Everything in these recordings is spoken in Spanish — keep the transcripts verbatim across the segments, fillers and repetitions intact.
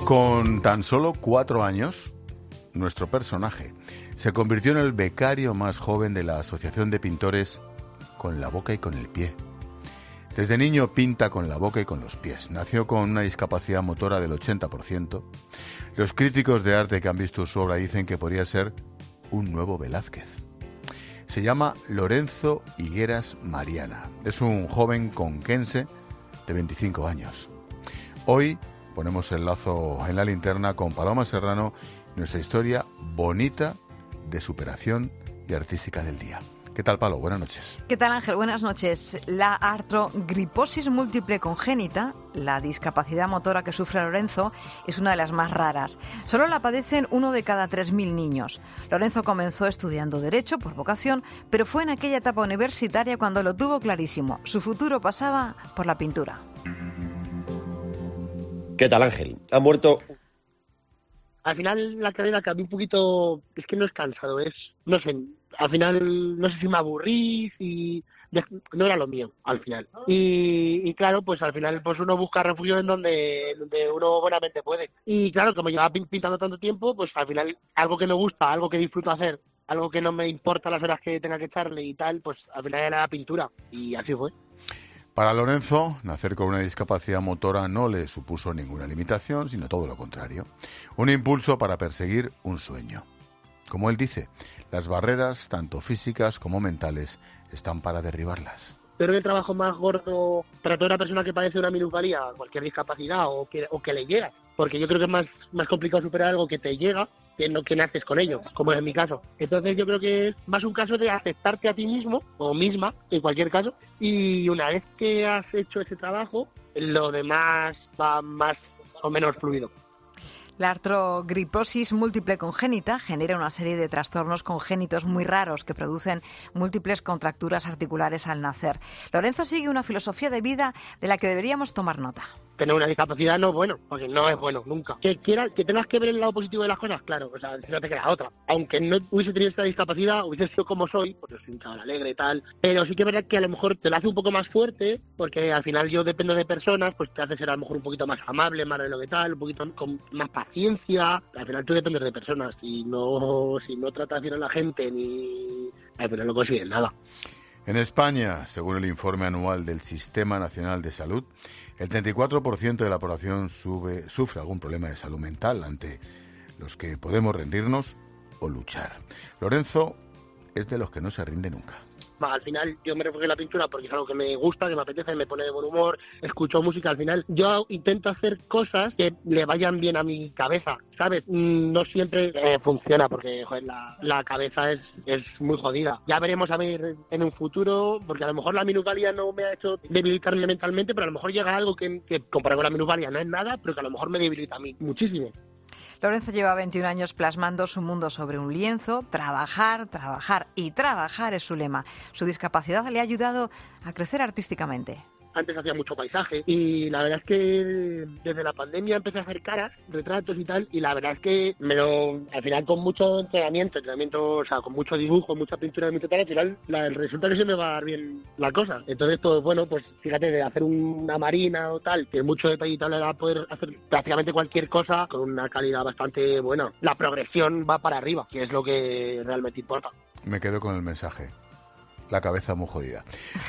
Con tan solo cuatro años, nuestro personaje se convirtió en el becario más joven de la Asociación de Pintores con la boca y con el pie. Desde niño pinta con la boca y con los pies. Nació con una discapacidad motora del ochenta por ciento. Los críticos de arte que han visto su obra dicen que podría ser un nuevo Velázquez. Se llama Lorenzo Higueras Mariana. Es un joven conquense de veinticinco años. Hoy ponemos el lazo en la linterna con Paloma Serrano, nuestra historia bonita de superación y artística del día. ¿Qué tal, Palo? Buenas noches. ¿Qué tal, Ángel? Buenas noches. La artrogriposis múltiple congénita, la discapacidad motora que sufre Lorenzo, es una de las más raras. Solo la padecen uno de cada tres mil niños. Lorenzo comenzó estudiando Derecho por vocación, pero fue en aquella etapa universitaria cuando lo tuvo clarísimo. Su futuro pasaba por la pintura. ¿Qué tal, Ángel? Ha muerto... Al final la carrera cambió un poquito, es que no es cansado, es, no sé, al final no sé si me aburrí y no era lo mío al final. Y, y claro, pues al final pues uno busca refugio en donde, donde uno buenamente puede. Y claro, como llevaba pintando tanto tiempo, pues al final algo que me gusta, algo que disfruto hacer, algo que no me importa las horas que tenga que echarle y tal, pues al final era la pintura y así fue. Para Lorenzo, nacer con una discapacidad motora no le supuso ninguna limitación, sino todo lo contrario. Un impulso para perseguir un sueño. Como él dice, las barreras, tanto físicas como mentales, están para derribarlas. Pero el trabajo más gordo para toda una persona que padece una minusvalía, cualquier discapacidad o que, o que le llega, porque yo creo que es más, más complicado superar algo que te llega que no que naces con ello, como es en mi caso. Entonces yo creo que es más un caso de aceptarte a ti mismo o misma, en cualquier caso, y una vez que has hecho ese trabajo, lo demás va más o menos fluido. La artrogriposis múltiple congénita genera una serie de trastornos congénitos muy raros que producen múltiples contracturas articulares al nacer. Lorenzo sigue una filosofía de vida de la que deberíamos tomar nota. Tener una discapacidad no es bueno, porque no es bueno, nunca. Que quieras, que tengas que ver el lado positivo de las cosas, claro, o sea, no te queda otra. Aunque no hubiese tenido esta discapacidad, hubiese sido como soy, porque soy un chaval alegre y tal, pero sí que es verdad que a lo mejor te lo hace un poco más fuerte, porque al final yo dependo de personas, pues te hace ser a lo mejor un poquito más amable, más de lo que tal, un poquito con más paciencia. Al final tú dependes de personas, y no, si no tratas bien a la gente, ni... Ay, pero no consigues nada. En España, según el informe anual del Sistema Nacional de Salud, el treinta y cuatro por ciento de la población sube, sufre algún problema de salud mental ante los que podemos rendirnos o luchar. Lorenzo es de los que no se rinde nunca. Al final yo me refugio en la pintura porque es algo que me gusta, que me apetece, me pone de buen humor, escucho música. Al final yo intento hacer cosas que le vayan bien a mi cabeza, ¿sabes? No siempre eh, funciona porque joder, la, la cabeza es, es muy jodida. Ya veremos a ver en un futuro, porque a lo mejor la minusvalía no me ha hecho debilitarme mentalmente, pero a lo mejor llega algo que, que comparado con la minusvalía no es nada, pero que a lo mejor me debilita a mí muchísimo. Lorenzo lleva veintiún años plasmando su mundo sobre un lienzo. Trabajar, trabajar y trabajar es su lema. Su discapacidad le ha ayudado a crecer artísticamente. Antes hacía mucho paisaje y la verdad es que desde la pandemia empecé a hacer caras, retratos y tal, y la verdad es que me lo, al final con mucho entrenamiento, entrenamiento, o sea, con mucho dibujo, mucha pintura y tal, al final la, resulta que se me va a dar bien la cosa. Entonces, pues bueno, pues fíjate, de hacer una marina o tal, que mucho detalle y tal, le va a poder hacer prácticamente cualquier cosa con una calidad bastante buena. La progresión va para arriba, que es lo que realmente importa. Me quedo con el mensaje. La cabeza muy jodida.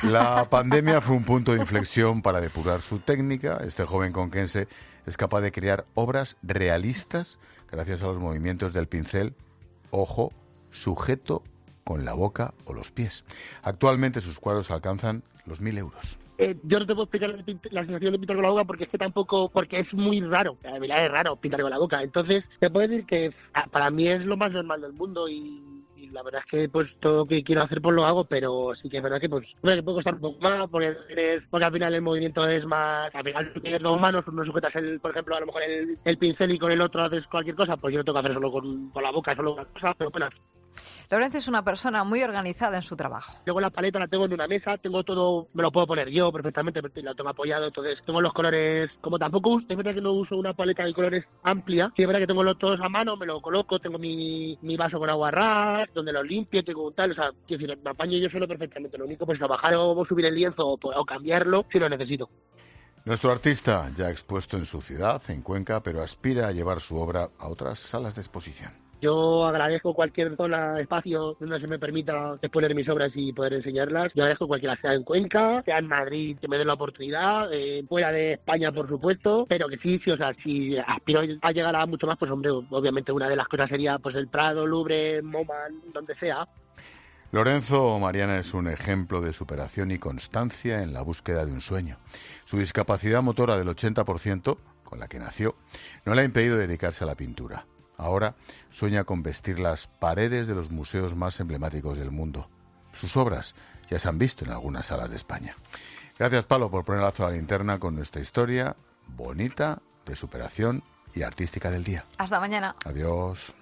La pandemia fue un punto de inflexión para depurar su técnica. Este joven conquense es capaz de crear obras realistas gracias a los movimientos del pincel, ojo, sujeto con la boca o los pies. Actualmente sus cuadros alcanzan los mil euros. Eh, yo no te puedo explicar la, la sensación de pintar con la boca porque es que tampoco, porque es muy raro. A mí es raro pintar con la boca. Entonces, te puedo decir que para mí es lo más normal del mundo y... Y la verdad es que pues todo lo que quiero hacer pues lo hago, pero sí que es verdad que pues me puede costar un poco más porque, eres, porque al final el movimiento es más, al final tú tienes dos manos, uno sujetas el, por ejemplo, a lo mejor el, el pincel y con el otro haces cualquier cosa, pues yo no tengo que hacer solo con, con la boca, solo una cosa, pero bueno. Lorenzo es una persona muy organizada en su trabajo. Luego la paleta la tengo en una mesa, tengo todo, me lo puedo poner yo perfectamente, la tengo apoyado, entonces tengo los colores, como tampoco uso, es verdad que no uso una paleta de colores amplia, sí es verdad que tengo los todos a mano, me lo coloco, tengo mi, mi vaso con agua ras, donde los limpio, tengo tal, o sea, quiero decir, me apaño yo solo perfectamente, lo único pues trabajar o subir el lienzo o, o cambiarlo si lo necesito. Nuestro artista ya expuesto en su ciudad, en Cuenca, pero aspira a llevar su obra a otras salas de exposición. Yo agradezco cualquier zona, espacio donde se me permita exponer mis obras y poder enseñarlas. Yo agradezco cualquiera, sea en Cuenca, sea en Madrid, que me den la oportunidad, eh, fuera de España, por supuesto, pero que sí, sí, o sea, si aspiro a llegar a mucho más, pues hombre, obviamente una de las cosas sería pues el Prado, Louvre, MoMA, donde sea. Lorenzo Mariana es un ejemplo de superación y constancia en la búsqueda de un sueño. Su discapacidad motora del ochenta por ciento, con la que nació, no le ha impedido dedicarse a la pintura. Ahora sueña con vestir las paredes de los museos más emblemáticos del mundo. Sus obras ya se han visto en algunas salas de España. Gracias, Palo, por poner lazo a la linterna con nuestra historia bonita de superación y artística del día. Hasta mañana. Adiós.